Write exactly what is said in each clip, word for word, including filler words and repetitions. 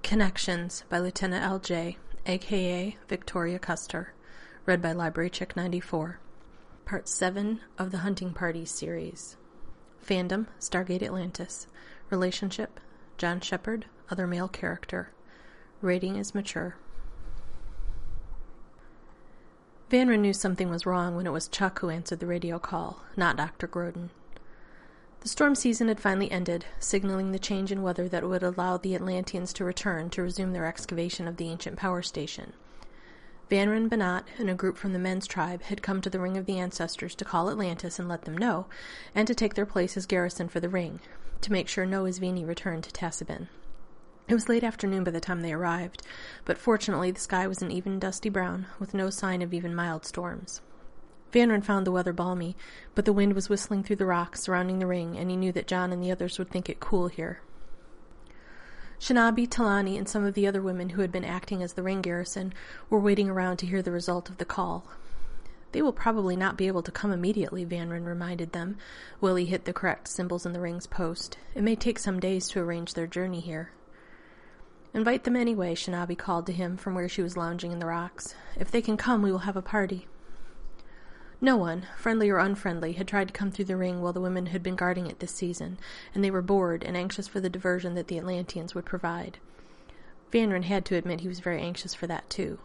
Connections by Lieutenant L J, a k a. Victoria Custer. Read by Library Chick ninety-four. Part seven of the Hunting Party series. Fandom, Stargate Atlantis. Relationship, John Shepard, other male character. Rating is mature. Vanron knew something was wrong when it was Chuck who answered the radio call, not Doctor Grodin. The storm season had finally ended, signaling the change in weather that would allow the Atlanteans to return to resume their excavation of the ancient power station. Vanron, Banat, and a group from the men's tribe had come to the Ring of the Ancestors to call Atlantis and let them know, and to take their place as garrison for the ring, to make sure no Isvini returned to Tassabin. It was late afternoon by the time they arrived, but fortunately the sky was an even dusty brown, with no sign of even mild storms. Vanron found the weather balmy, but the wind was whistling through the rocks surrounding the ring, and he knew that John and the others would think it cool here. Shanabi, Talani, and some of the other women who had been acting as the ring garrison were waiting around to hear the result of the call. They will probably not be able to come immediately, Vanron reminded them, while he hit the correct symbols in the ring's post. It may take some days to arrange their journey here. Invite them anyway, Shanabi called to him from where she was lounging in the rocks. If they can come, we will have a party. No one, friendly or unfriendly, had tried to come through the ring while the women had been guarding it this season, and they were bored and anxious for the diversion that the Atlanteans would provide. Vanron had to admit he was very anxious for that, too.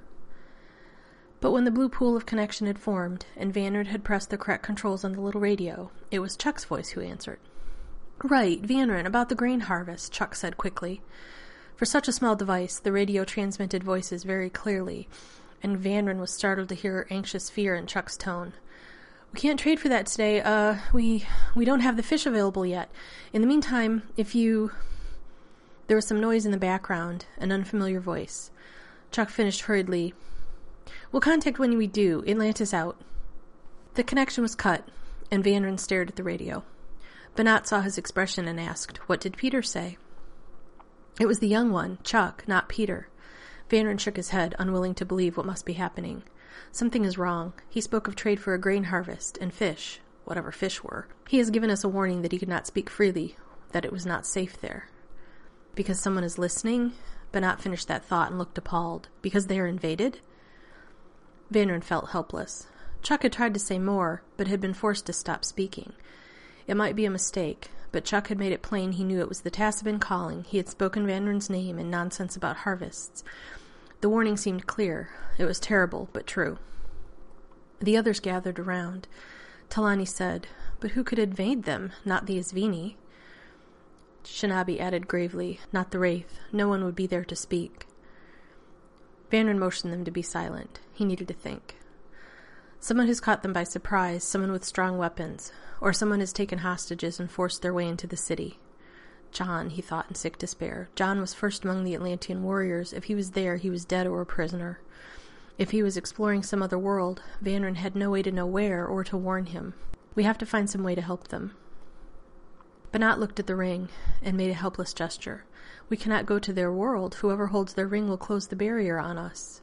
But when the blue pool of connection had formed, and Vanron had pressed the correct controls on the little radio, it was Chuck's voice who answered. "Right, Vanron, about the grain harvest," Chuck said quickly. For such a small device, the radio transmitted voices very clearly, and Vanron was startled to hear anxious fear in Chuck's tone. "We can't trade for that today. Uh, we we don't have the fish available yet. In the meantime, if you..." There was some noise in the background, an unfamiliar voice. Chuck finished hurriedly. "We'll contact when we do. Atlantis out." The connection was cut, and Vanron stared at the radio. Banat saw his expression and asked, "What did Peter say?" It was the young one, Chuck, not Peter. Vanron shook his head, unwilling to believe what must be happening. Something is wrong. He spoke of trade for a grain harvest, and fish, whatever fish were. He has given us a warning that he could not speak freely, that it was not safe there. Because someone is listening? Banat finished that thought and looked appalled. Because they are invaded? Vanron felt helpless. Chuck had tried to say more, but had been forced to stop speaking. It might be a mistake, but Chuck had made it plain he knew it was the Tassabin calling. He had spoken Vanron's name and nonsense about harvests. The warning seemed clear. It was terrible, but true. The others gathered around. Talani said, "But who could invade them? Not the Isvini." Shanabi added gravely, "Not the Wraith. No one would be there to speak." Vanron motioned them to be silent. He needed to think. Someone has caught them by surprise, someone with strong weapons, or someone has taken hostages and forced their way into the city. John, he thought in sick despair. John was first among the Atlantean warriors. If he was there, he was dead or a prisoner. If he was exploring some other world, Vanron had no way to know where or to warn him. We have to find some way to help them. Banat looked at the ring and made a helpless gesture. We cannot go to their world. Whoever holds their ring will close the barrier on us.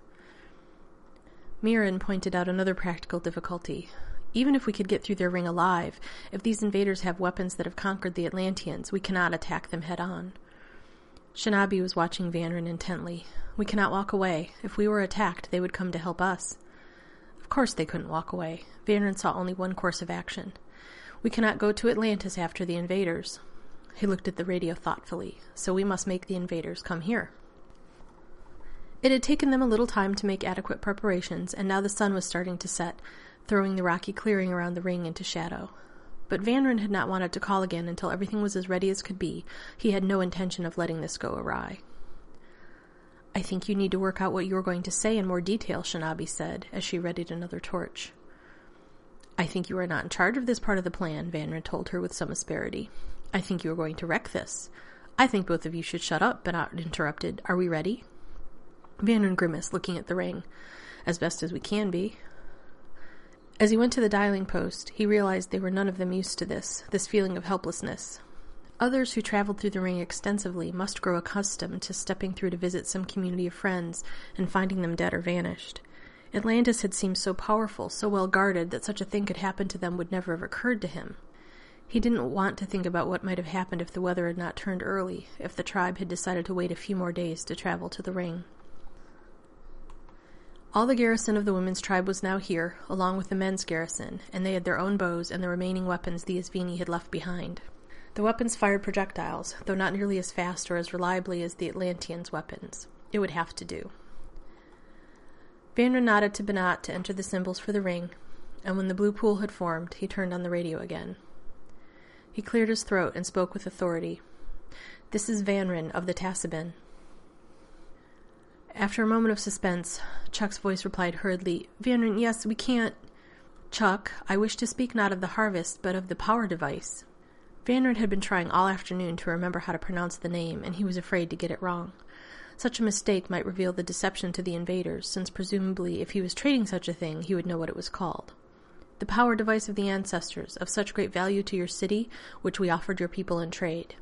Mirren pointed out another practical difficulty. Even if we could get through their ring alive, if these invaders have weapons that have conquered the Atlanteans, we cannot attack them head-on. Shanabi was watching Vanron intently. We cannot walk away. If we were attacked, they would come to help us. Of course they couldn't walk away. Vanron saw only one course of action. We cannot go to Atlantis after the invaders. He looked at the radio thoughtfully. So we must make the invaders come here. It had taken them a little time to make adequate preparations, and now the sun was starting to set, throwing the rocky clearing around the ring into shadow. But Vanron had not wanted to call again until everything was as ready as could be. He had no intention of letting this go awry. "I think you need to work out what you are going to say in more detail," Shanabi said, as she readied another torch. "I think you are not in charge of this part of the plan," Vanron told her with some asperity. "I think you are going to wreck this." "I think both of you should shut up," Banat interrupted. "Are we ready?" Vanron grimaced, looking at the ring. "As best as we can be." As he went to the dialing post, he realized they were none of them used to this, this feeling of helplessness. Others who traveled through the ring extensively must grow accustomed to stepping through to visit some community of friends and finding them dead or vanished. Atlantis had seemed so powerful, so well guarded, that such a thing could happen to them would never have occurred to him. He didn't want to think about what might have happened if the weather had not turned early, if the tribe had decided to wait a few more days to travel to the ring. All the garrison of the women's tribe was now here, along with the men's garrison, and they had their own bows and the remaining weapons the Isvini had left behind. The weapons fired projectiles, though not nearly as fast or as reliably as the Atlanteans' weapons. It would have to do. Vanrin nodded to Banat to enter the symbols for the ring, and when the blue pool had formed, he turned on the radio again. He cleared his throat and spoke with authority. "This is Vanrin of the Tassaben." After a moment of suspense, Chuck's voice replied hurriedly, "Vanrin, yes, we can't—" "Chuck, I wish to speak not of the harvest, but of the power device." Vanrin had been trying all afternoon to remember how to pronounce the name, and he was afraid to get it wrong. Such a mistake might reveal the deception to the invaders, since presumably if he was trading such a thing, he would know what it was called. "The power device of the ancestors, of such great value to your city, which we offered your people in trade."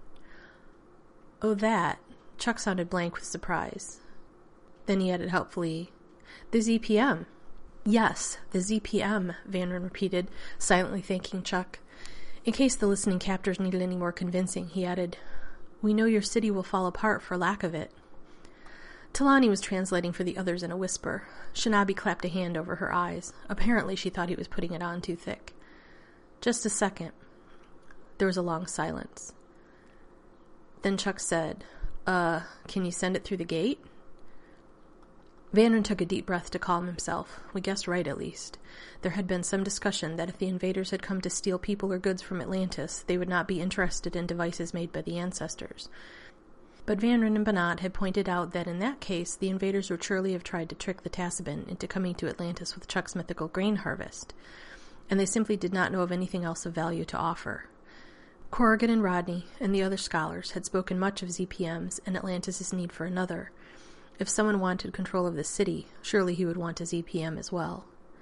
"Oh, that." Chuck sounded blank with surprise. Then he added helpfully, "The Z P M." "Yes, the Z P M," Vanrin repeated, silently thanking Chuck. In case the listening captors needed any more convincing, he added, "We know your city will fall apart for lack of it." Talani was translating for the others in a whisper. Shinabi clapped a hand over her eyes. Apparently she thought he was putting it on too thick. "Just a second." There was a long silence. Then Chuck said, Uh, can you send it through the gate?" Vanrin took a deep breath to calm himself. We guessed right, at least. There had been some discussion that if the invaders had come to steal people or goods from Atlantis, they would not be interested in devices made by the ancestors. But Vanrin and Banat had pointed out that in that case, the invaders would surely have tried to trick the Tassaben into coming to Atlantis with Chuck's mythical grain harvest, and they simply did not know of anything else of value to offer. Corrigan and Rodney and the other scholars had spoken much of Z P Ms and Atlantis' need for another. If someone wanted control of the city, surely he would want a Z P M as well.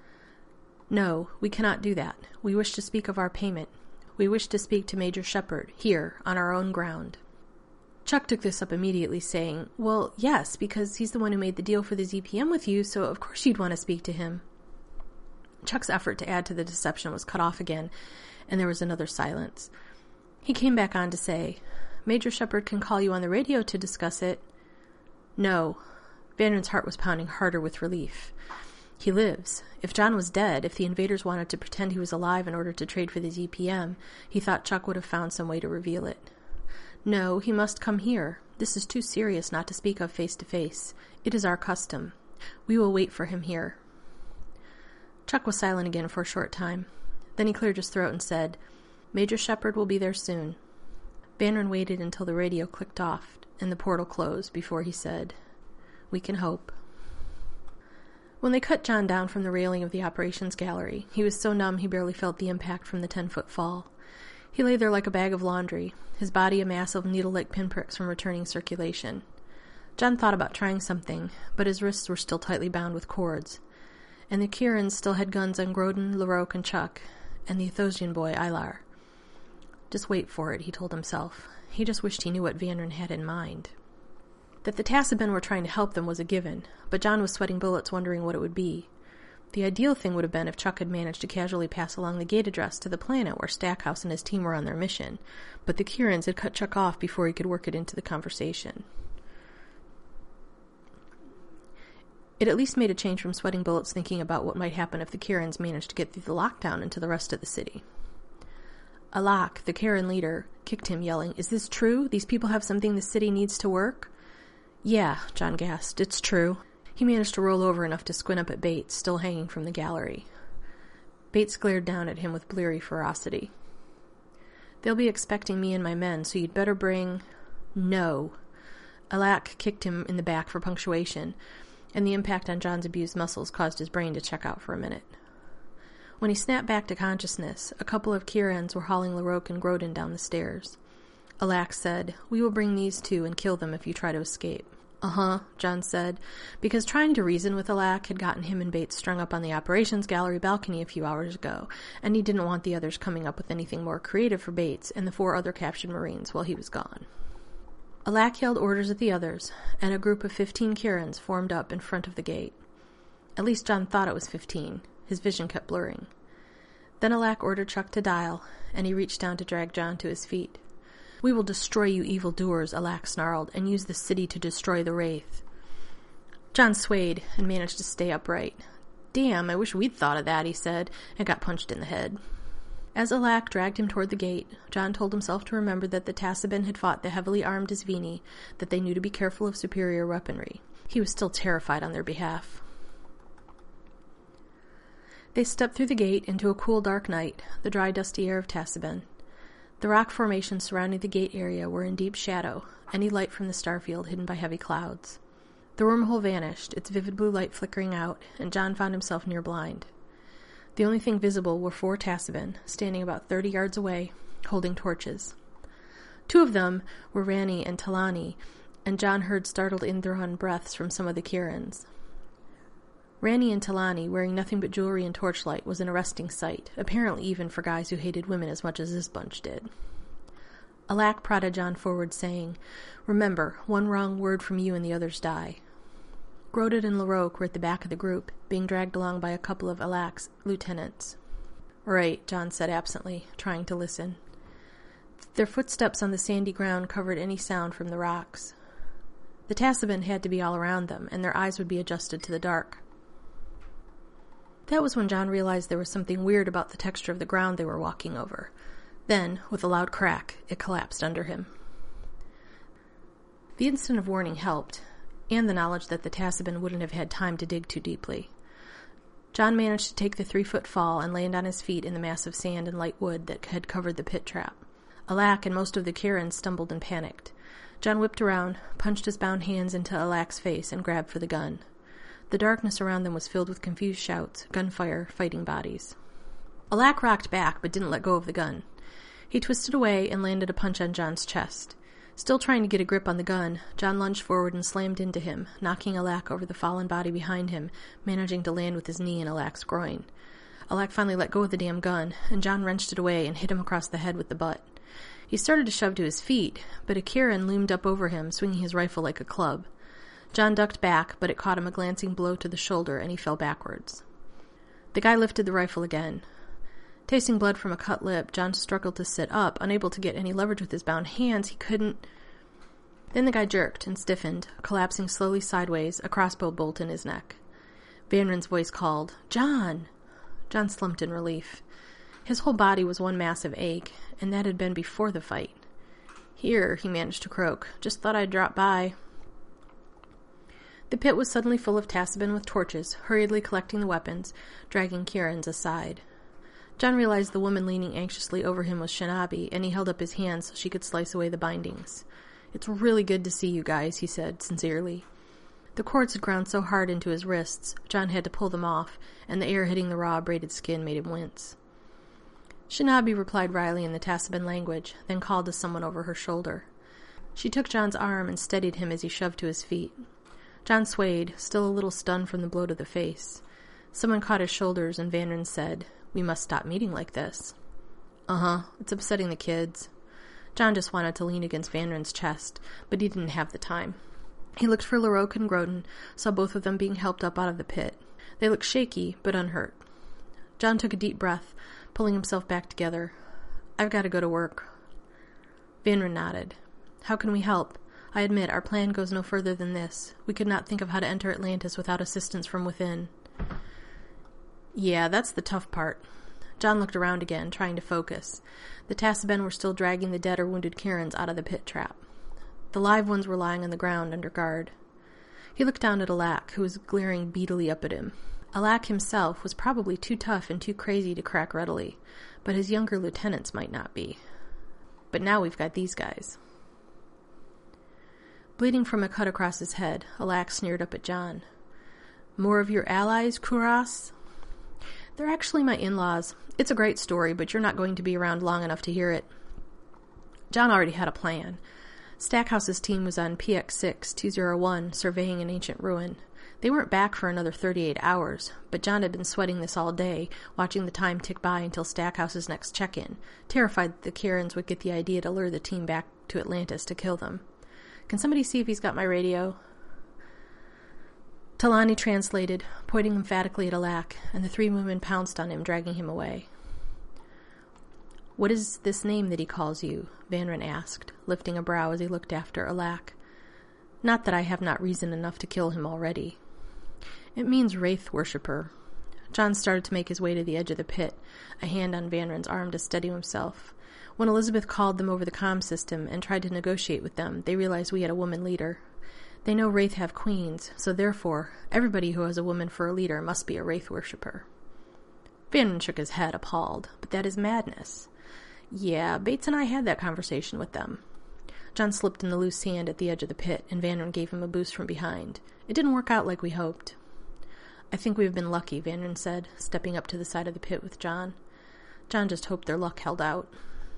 "No, we cannot do that. We wish to speak of our payment. We wish to speak to Major Shepard, here, on our own ground." Chuck took this up immediately, saying, "Well, yes, because he's the one who made the deal for the Z P M with you, so of course you'd want to speak to him." Chuck's effort to add to the deception was cut off again, and there was another silence. He came back on to say, "Major Shepard can call you on the radio to discuss it." "No." Vanrin's heart was pounding harder with relief. "He lives. If John was dead, if the invaders wanted to pretend he was alive in order to trade for the Z P M, he thought Chuck would have found some way to reveal it. No, he must come here. This is too serious not to speak of face to face. It is our custom. We will wait for him here." Chuck was silent again for a short time. Then he cleared his throat and said, "Major Shepard will be there soon." Vanrin waited until the radio clicked off and the portal closed before he said, "We can hope." When they cut John down from the railing of the operations gallery, he was so numb he barely felt the impact from the ten-foot fall. He lay there like a bag of laundry, his body a mass of needle-like pinpricks from returning circulation. John thought about trying something, but his wrists were still tightly bound with cords, and the Kirans still had guns on Grodin, Larocque, and Chuck, and the Athosian boy, Ilar. Just wait for it, he told himself. He just wished he knew what Vanrin had in mind. That the Tassaben were trying to help them was a given, but John was sweating bullets wondering what it would be. The ideal thing would have been if Chuck had managed to casually pass along the gate address to the planet where Stackhouse and his team were on their mission, but the Kirans had cut Chuck off before he could work it into the conversation. It at least made a change from sweating bullets thinking about what might happen if the Kirans managed to get through the lockdown into the rest of the city. Alak, the Kiran leader, kicked him, yelling, "Is this true? These people have something the city needs to work?" "Yeah," John gasped, "it's true." He managed to roll over enough to squint up at Bates, still hanging from the gallery. Bates glared down at him with bleary ferocity. "They'll be expecting me and my men, so you'd better bring—" "No." Alak kicked him in the back for punctuation, and the impact on John's abused muscles caused his brain to check out for a minute. When he snapped back to consciousness, a couple of Kirans were hauling Larocque and Grodin down the stairs. Alak said, "We will bring these two and kill them if you try to escape." "Uh-huh," John said, because trying to reason with Alak had gotten him and Bates strung up on the operations gallery balcony a few hours ago, and he didn't want the others coming up with anything more creative for Bates and the four other captured Marines while he was gone. Alak yelled orders at the others, and a group of fifteen Kirans formed up in front of the gate. At least John thought it was fifteen. His vision kept blurring. Then Alak ordered Chuck to dial, and he reached down to drag John to his feet. "We will destroy you evildoers," Alak snarled, "and use the city to destroy the Wraith." John swayed and managed to stay upright. "Damn, I wish we'd thought of that," he said, and got punched in the head. As Alak dragged him toward the gate, John told himself to remember that the Tassaban had fought the heavily armed Isvini, that they knew to be careful of superior weaponry. He was still terrified on their behalf. They stepped through the gate into a cool, dark night, the dry, dusty air of Tassaban. The rock formations surrounding the gate area were in deep shadow, any light from the starfield hidden by heavy clouds. The wormhole vanished, its vivid blue light flickering out, and John found himself near blind. The only thing visible were four Tassaban, standing about thirty yards away, holding torches. Two of them were Rani and Talani, and John heard startled Indhran breaths from some of the Kirans. Rani and Talani, wearing nothing but jewelry and torchlight, was an arresting sight, apparently even for guys who hated women as much as this bunch did. Alak prodded John forward, saying, "Remember, one wrong word from you and the others die." Grodit and Larocque were at the back of the group, being dragged along by a couple of Alak's lieutenants. "Right," John said absently, trying to listen. Their footsteps on the sandy ground covered any sound from the rocks. The Tassaban had to be all around them, and their eyes would be adjusted to the dark. That was when John realized there was something weird about the texture of the ground they were walking over. Then, with a loud crack, it collapsed under him. The instant of warning helped, and the knowledge that the Tassaban wouldn't have had time to dig too deeply. John managed to take the three-foot fall and land on his feet in the mass of sand and light wood that had covered the pit trap. Alak and most of the Kirans stumbled and panicked. John whipped around, punched his bound hands into Alak's face, and grabbed for the gun. The darkness around them was filled with confused shouts, gunfire, fighting bodies. Alak rocked back, but didn't let go of the gun. He twisted away and landed a punch on John's chest. Still trying to get a grip on the gun, John lunged forward and slammed into him, knocking Alak over the fallen body behind him, managing to land with his knee in Alak's groin. Alak finally let go of the damn gun, and John wrenched it away and hit him across the head with the butt. He started to shove to his feet, but a Kiran loomed up over him, swinging his rifle like a club. John ducked back, but it caught him a glancing blow to the shoulder, and he fell backwards. The guy lifted the rifle again. Tasting blood from a cut lip, John struggled to sit up, unable to get any leverage with his bound hands. He couldn't... Then the guy jerked and stiffened, collapsing slowly sideways, a crossbow bolt in his neck. Vanrin's voice called, "John!" John slumped in relief. His whole body was one massive ache, and that had been before the fight. "Here," he managed to croak. "Just thought I'd drop by." The pit was suddenly full of Tassaban with torches, hurriedly collecting the weapons, dragging Kirans aside. John realized the woman leaning anxiously over him was Shinabi, and he held up his hands so she could slice away the bindings. "It's really good to see you guys," he said, sincerely. The cords had ground so hard into his wrists, John had to pull them off, and the air hitting the raw, braided skin made him wince. Shinabi replied wryly in the Tassaban language, then called to someone over her shoulder. She took John's arm and steadied him as he shoved to his feet. John swayed, still a little stunned from the blow to the face. Someone caught his shoulders, and Vanrin said, "We must stop meeting like this." "Uh-huh, it's upsetting the kids." John just wanted to lean against Vanrin's chest, but he didn't have the time. He looked for Larocque and Grodin, saw both of them being helped up out of the pit. They looked shaky, but unhurt. John took a deep breath, pulling himself back together. "I've got to go to work." Vanrin nodded. "How can we help? I admit, our plan goes no further than this. We could not think of how to enter Atlantis without assistance from within." "Yeah, that's the tough part." John looked around again, trying to focus. The Tassaban were still dragging the dead or wounded Kirans out of the pit trap. The live ones were lying on the ground under guard. He looked down at Alak, who was glaring beadily up at him. Alak himself was probably too tough and too crazy to crack readily, but his younger lieutenants might not be. But now we've got these guys. Bleeding from a cut across his head, Alak sneered up at John. "More of your allies, Kuras?" "They're actually my in-laws. It's a great story, but you're not going to be around long enough to hear it." John already had a plan. Stackhouse's team was on P X six two oh one, surveying an ancient ruin. They weren't back for another thirty-eight hours, but John had been sweating this all day, watching the time tick by until Stackhouse's next check-in, terrified that the Kirans would get the idea to lure the team back to Atlantis to kill them. "Can somebody see if he's got my radio?" Talani translated, pointing emphatically at Alak, and the three women pounced on him, dragging him away. "What is this name that he calls you?" Vanrin asked, lifting a brow as he looked after Alack. "Not that I have not reason enough to kill him already." "It means Wraith Worshipper." John started to make his way to the edge of the pit, a hand on Vanrin's arm to steady himself. When Elizabeth called them over the comm system and tried to negotiate with them, they realized we had a woman leader. They know Wraith have queens, so therefore, everybody who has a woman for a leader must be a Wraith Worshipper. Vanrin shook his head, appalled. "But that is madness." "Yeah, Bates and I had that conversation with them." John slipped in the loose sand at the edge of the pit, and Vanrin gave him a boost from behind. "It didn't work out like we hoped." "I think we've been lucky," Vanrin said, stepping up to the side of the pit with John. John just hoped their luck held out.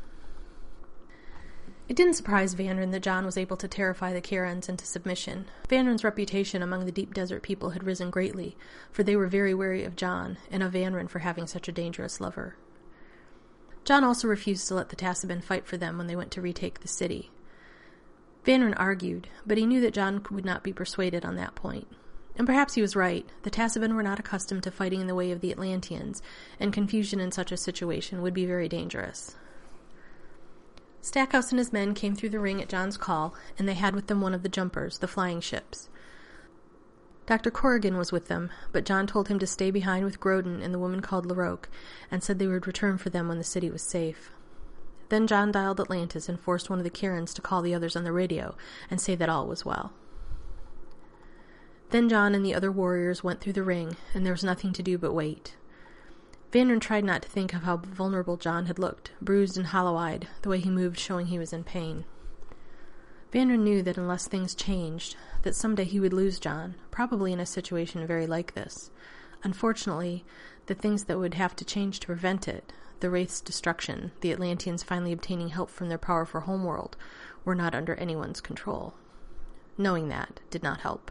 It didn't surprise Vanrin that John was able to terrify the Karens into submission. Vanrin's reputation among the deep desert people had risen greatly, for they were very wary of John, and of Vanrin for having such a dangerous lover. John also refused to let the Tassaban fight for them when they went to retake the city. Vanrin argued, but he knew that John would not be persuaded on that point. And perhaps he was right. The Tassaban were not accustomed to fighting in the way of the Atlanteans, and confusion in such a situation would be very dangerous. Stackhouse and his men came through the ring at John's call, and they had with them one of the jumpers, the flying ships. Doctor Corrigan was with them, but John told him to stay behind with Grodin and the woman called LaRoque, and said they would return for them when the city was safe. Then John dialed Atlantis and forced one of the Karens to call the others on the radio and say that all was well. Then John and the other warriors went through the ring, and there was nothing to do but wait. Vanrin tried not to think of how vulnerable John had looked, bruised and hollow-eyed, the way he moved showing he was in pain. Vanrin knew that unless things changed, that someday he would lose John, probably in a situation very like this. Unfortunately, the things that would have to change to prevent it, the Wraith's destruction, the Atlanteans finally obtaining help from their powerful homeworld, were not under anyone's control. Knowing that did not help.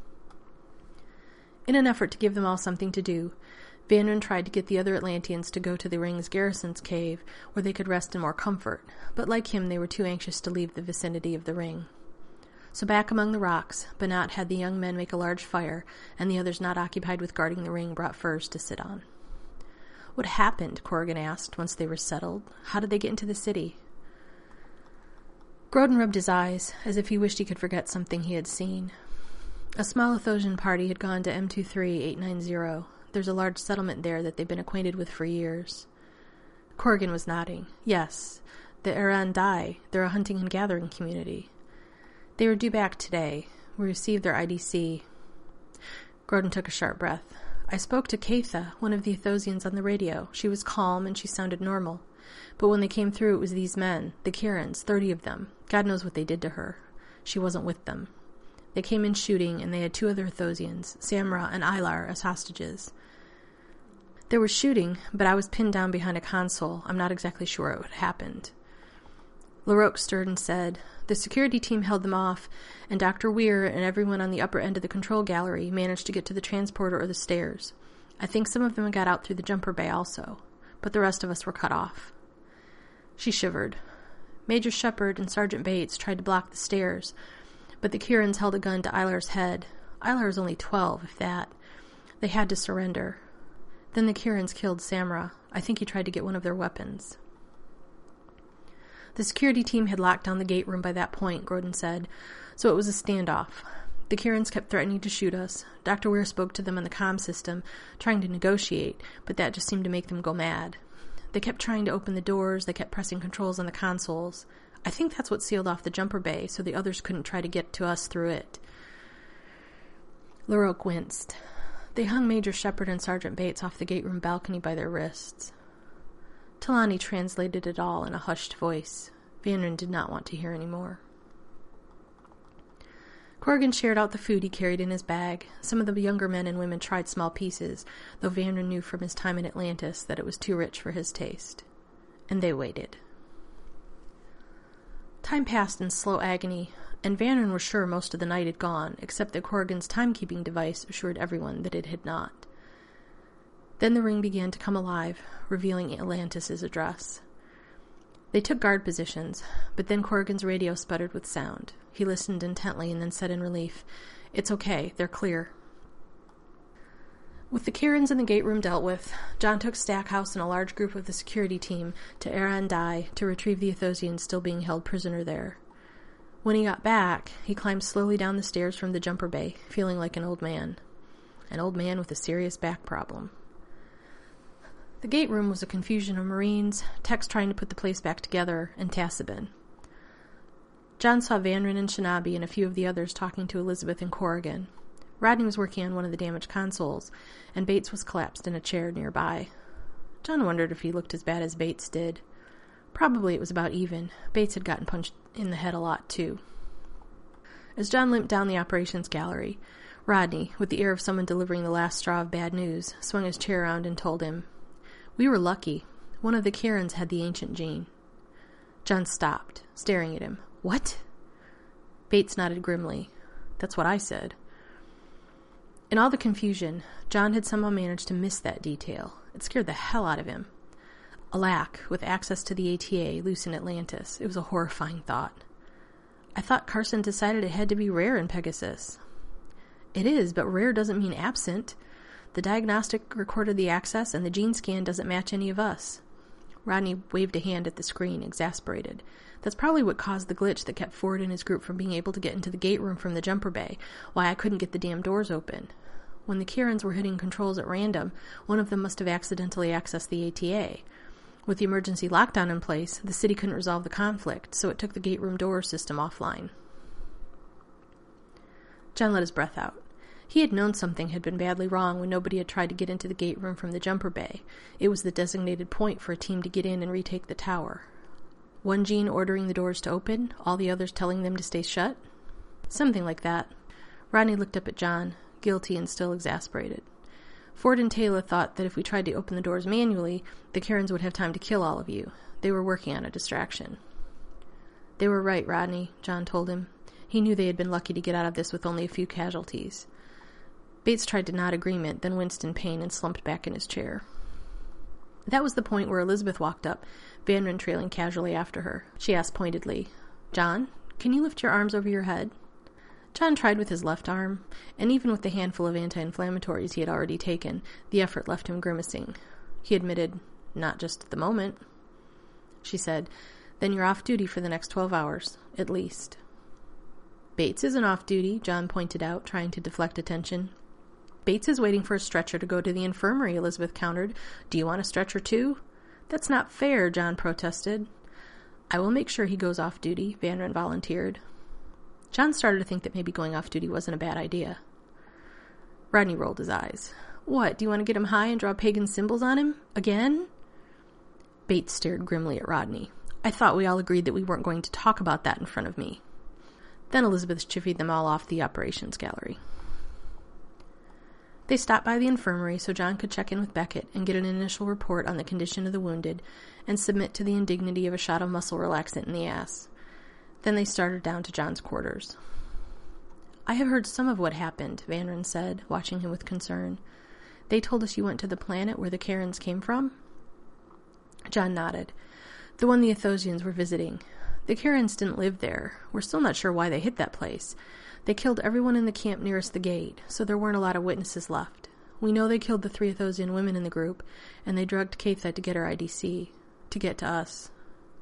In an effort to give them all something to do, Vanrin tried to get the other Atlanteans to go to the ring's garrison's cave, where they could rest in more comfort, but like him they were too anxious to leave the vicinity of the ring. So back among the rocks, Banat had the young men make a large fire, and the others not occupied with guarding the ring brought furs to sit on. "What happened?" Corrigan asked, once they were settled. "How did they get into the city?" Grodin rubbed his eyes, as if he wished he could forget something he had seen. A small Athosian party had gone to M two three eight nine zero. There's a large settlement there that they've been acquainted with for years. Corrigan was nodding. "Yes, the Eran Dai. They're a hunting and gathering community. They were due back today. We received their I D C. Grodin took a sharp breath. "I spoke to Keitha, one of the Athosians, on the radio. She was calm and she sounded normal. But when they came through, it was these men, the Karens, thirty of them. God knows what they did to her. She wasn't with them. They came in shooting, and they had two other Athosians, Samra and Ilar, as hostages. There was shooting, but I was pinned down behind a console. I'm not exactly sure what happened." LaRoque stirred and said, "The security team held them off, and Doctor Weir and everyone on the upper end of the control gallery managed to get to the transporter or the stairs. I think some of them got out through the jumper bay also, but the rest of us were cut off." She shivered. Major Shepard and Sergeant Bates tried to block the stairs, but the Karens held a gun to Ilar's head. Ilar was only twelve, if that. They had to surrender. Then the Karens killed Samra. I think he tried to get one of their weapons. The security team had locked down the gate room by that point, Grodin said, so it was a standoff. The Karens kept threatening to shoot us. Doctor Weir spoke to them on the comm system, trying to negotiate, but that just seemed to make them go mad. They kept trying to open the doors, they kept pressing controls on the consoles. I think that's what sealed off the jumper bay, so the others couldn't try to get to us through it. LaRoque winced. They hung Major Shepard and Sergeant Bates off the gate room balcony by their wrists. Talani translated it all in a hushed voice. Vanrin did not want to hear any more. Corrigan shared out the food he carried in his bag. Some of the younger men and women tried small pieces, though Vanrin knew from his time in Atlantis that it was too rich for his taste. And they waited. Time passed in slow agony, and Vanrin was sure most of the night had gone, except that Corrigan's timekeeping device assured everyone that it had not. Then the ring began to come alive, revealing Atlantis' address. They took guard positions, but then Corrigan's radio sputtered with sound. He listened intently and then said in relief, "It's okay, they're clear." With the Karens in the gate room dealt with, John took Stackhouse and a large group of the security team to Arandai to retrieve the Athosians still being held prisoner there. When he got back, he climbed slowly down the stairs from the jumper bay, feeling like an old man. An old man with a serious back problem. The gate room was a confusion of Marines, techs trying to put the place back together, and Tassibin. John saw Vanrin and Shinabi and a few of the others talking to Elizabeth and Corrigan. Rodney was working on one of the damaged consoles, and Bates was collapsed in a chair nearby. John wondered if he looked as bad as Bates did. Probably it was about even. Bates had gotten punched in the head a lot, too. As John limped down the operations gallery, Rodney, with the air of someone delivering the last straw of bad news, swung his chair around and told him, "We were lucky. One of the Karens had the ancient gene." John stopped, staring at him. "What?" Bates nodded grimly. "That's what I said." In all the confusion, John had somehow managed to miss that detail. It scared the hell out of him. Alack, with access to the A T A loose in Atlantis, it was a horrifying thought. "I thought Carson decided it had to be rare in Pegasus." "It is, but rare doesn't mean absent. The diagnostic recorded the access, and the gene scan doesn't match any of us." Rodney waved a hand at the screen, exasperated. "That's probably what caused the glitch that kept Ford and his group from being able to get into the gate room from the jumper bay, why I couldn't get the damn doors open. When the Karens were hitting controls at random, one of them must have accidentally accessed the A T A. With the emergency lockdown in place, the city couldn't resolve the conflict, so it took the gate room door system offline." John let his breath out. He had known something had been badly wrong when nobody had tried to get into the gate room from the jumper bay. It was the designated point for a team to get in and retake the tower. One gene ordering the doors to open, all the others telling them to stay shut? Something like that. Rodney looked up at John, guilty and still exasperated. Ford and Taylor thought that if we tried to open the doors manually, the Karens would have time to kill all of you. They were working on a distraction. "They were right, Rodney," John told him. He knew they had been lucky to get out of this with only a few casualties. Bates tried to nod agreement, then winced in pain and slumped back in his chair. That was the point where Elizabeth walked up, Vanrin trailing casually after her. She asked pointedly, "John, can you lift your arms over your head?" John tried with his left arm, and even with the handful of anti-inflammatories he had already taken, the effort left him grimacing. He admitted, "Not just at the moment." She said, "Then you're off duty for the next twelve hours, at least." "Bates isn't off duty," John pointed out, trying to deflect attention. "Bates is waiting for a stretcher to go to the infirmary," Elizabeth countered. "Do you want a stretcher too?" "That's not fair," John protested. "I will make sure he goes off duty," Vanrin volunteered. John started to think that maybe going off duty wasn't a bad idea. Rodney rolled his eyes. "What, do you want to get him high and draw pagan symbols on him? Again?" Bates stared grimly at Rodney. "I thought we all agreed that we weren't going to talk about that in front of me." Then Elizabeth chivvied them all off the operations gallery. They stopped by the infirmary so John could check in with Beckett and get an initial report on the condition of the wounded and submit to the indignity of a shot of muscle relaxant in the ass. Then they started down to John's quarters. "I have heard some of what happened," Vanrin said, watching him with concern. "They told us you went to the planet where the Karens came from?" John nodded. "The one the Athosians were visiting. The Karens didn't live there. We're still not sure why they hit that place. They killed everyone in the camp nearest the gate, so there weren't a lot of witnesses left. We know they killed the three Athosian women in the group, and they drugged Katha to get her I D C, to get to us."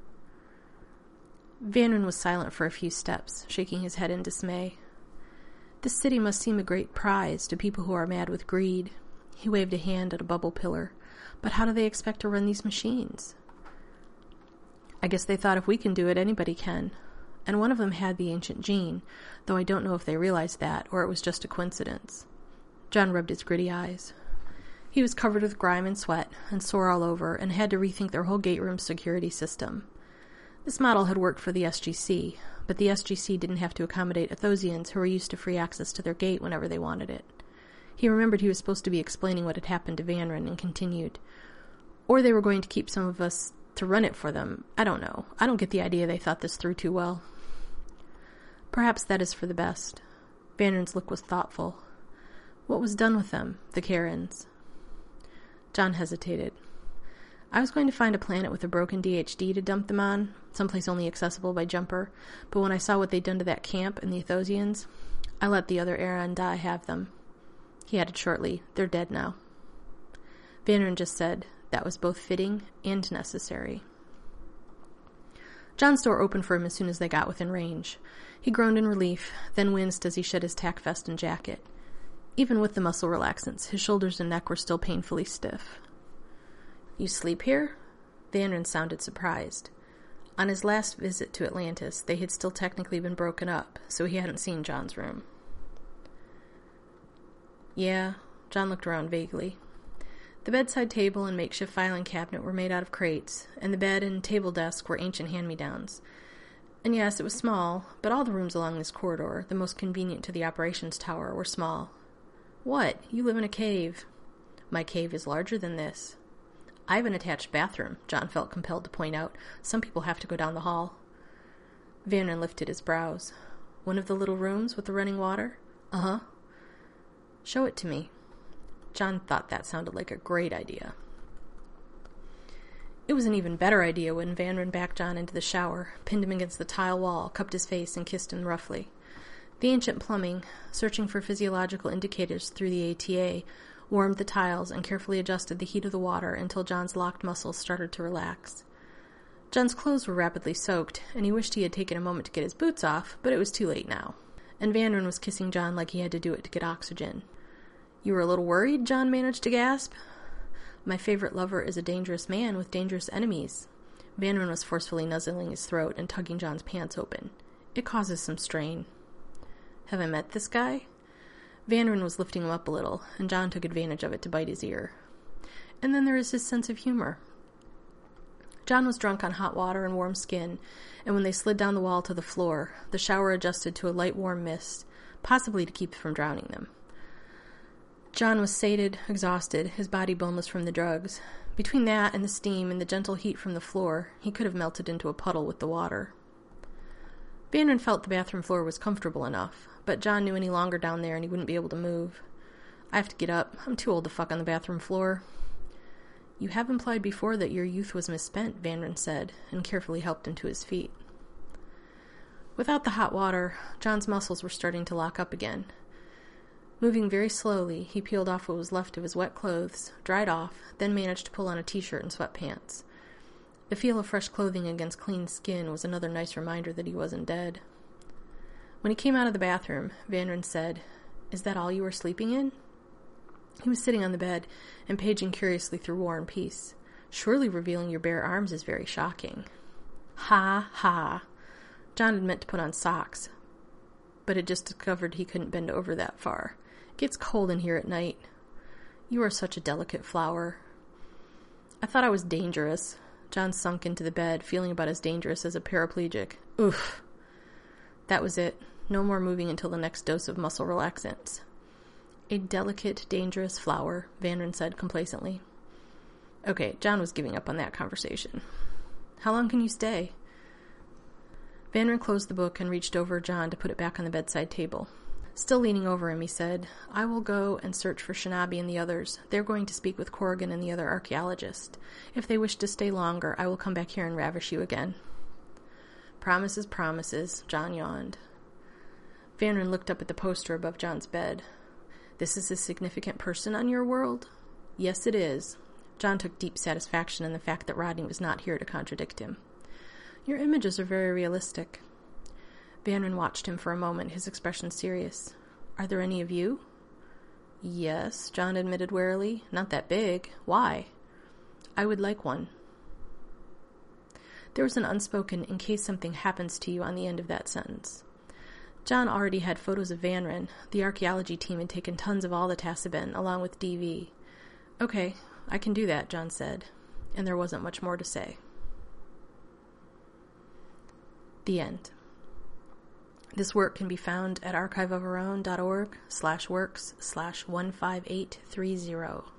Vanrin was silent for a few steps, shaking his head in dismay. "This city must seem a great prize to people who are mad with greed." He waved a hand at a bubble pillar. "But how do they expect to run these machines?" "I guess they thought if we can do it, anybody can. And one of them had the ancient gene, though I don't know if they realized that, or it was just a coincidence." John rubbed his gritty eyes. He was covered with grime and sweat, and sore all over, and had to rethink their whole gate room security system. This model had worked for the S G C, but the S G C didn't have to accommodate Athosians who were used to free access to their gate whenever they wanted it. He remembered he was supposed to be explaining what had happened to Vanrin, and continued, "Or they were going to keep some of us to run it for them. I don't know. I don't get the idea they thought this through too well." "Perhaps that is for the best." Vanrin's look was thoughtful. "What was done with them, the Karens?" John hesitated. "I was going to find a planet with a broken D H D to dump them on, someplace only accessible by jumper, but when I saw what they'd done to that camp and the Athosians, I let the other Arandai have them." He added shortly, "They're dead now." Vanron just said, "That was both fitting and necessary." John's door opened for him as soon as they got within range. He groaned in relief, then winced as he shed his tack vest and jacket. Even with the muscle relaxants, his shoulders and neck were still painfully stiff. "You sleep here?" Vanron sounded surprised. On his last visit to Atlantis, they had still technically been broken up, so he hadn't seen John's room. "Yeah," John looked around vaguely. The bedside table and makeshift filing cabinet were made out of crates, and the bed and table desk were ancient hand-me-downs. And yes, it was small, but all the rooms along this corridor, the most convenient to the operations tower, were small. "What? You live in a cave." "My cave is larger than this." "I have an attached bathroom," John felt compelled to point out. "Some people have to go down the hall." Vanron lifted his brows. "One of the little rooms with the running water?" "Uh-huh." "Show it to me." John thought that sounded like a great idea. It was an even better idea when Vanron backed John into the shower, pinned him against the tile wall, cupped his face, and kissed him roughly. The ancient plumbing, searching for physiological indicators through the A T A, warmed the tiles and carefully adjusted the heat of the water until John's locked muscles started to relax. John's clothes were rapidly soaked, and he wished he had taken a moment to get his boots off, but it was too late now. And Vanron was kissing John like he had to do it to get oxygen. "You were a little worried?" John managed to gasp. "My favorite lover is a dangerous man with dangerous enemies." Vanron was forcefully nuzzling his throat and tugging John's pants open. "It causes some strain." "Have I met this guy?" Vanron was lifting him up a little, and John took advantage of it to bite his ear. And then there is his sense of humor. John was drunk on hot water and warm skin, and when they slid down the wall to the floor, the shower adjusted to a light warm mist, possibly to keep from drowning them. John was sated, exhausted, his body boneless from the drugs. Between that and the steam and the gentle heat from the floor, he could have melted into a puddle with the water. Vanron felt the bathroom floor was comfortable enough, but John knew any longer down there and he wouldn't be able to move. "I have to get up. I'm too old to fuck on the bathroom floor." "You have implied before that your youth was misspent," Vanron said, and carefully helped him to his feet. Without the hot water, John's muscles were starting to lock up again. Moving very slowly, he peeled off what was left of his wet clothes, dried off, then managed to pull on a t-shirt and sweatpants. The feel of fresh clothing against clean skin was another nice reminder that he wasn't dead. When he came out of the bathroom, Vanron said, "Is that all you were sleeping in?" He was sitting on the bed and paging curiously through War and Peace. "Surely revealing your bare arms is very shocking." Ha, ha. John had meant to put on socks, but had just discovered he couldn't bend over that far. "It gets cold in here at night." "You are such a delicate flower." "I thought I was dangerous." John sunk into the bed, feeling about as dangerous as a paraplegic. Oof. That was it. No more moving until the next dose of muscle relaxants. "A delicate, dangerous flower," Vanron said complacently. Okay, John was giving up on that conversation. "How long can you stay?" Vanron closed the book and reached over John to put it back on the bedside table. Still leaning over him, he said, "I will go and search for Shinabi and the others. They're going to speak with Corrigan and the other archaeologist. If they wish to stay longer, I will come back here and ravish you again." "Promises, promises," John yawned. Vanron looked up at the poster above John's bed. "This is a significant person on your world?" "Yes, it is." John took deep satisfaction in the fact that Rodney was not here to contradict him. "Your images are very realistic." Vanron watched him for a moment, his expression serious. "Are there any of you?" "Yes," John admitted warily. "Not that big. Why?" "I would like one." There was an unspoken "in case something happens to you" on the end of that sentence. John already had photos of Vanron. The archaeology team had taken tons of all the Tassiben, along with D V. "Okay, I can do that," John said, and there wasn't much more to say. The end. This work can be found at archive of our own dot org slash works slash one five eight three zero.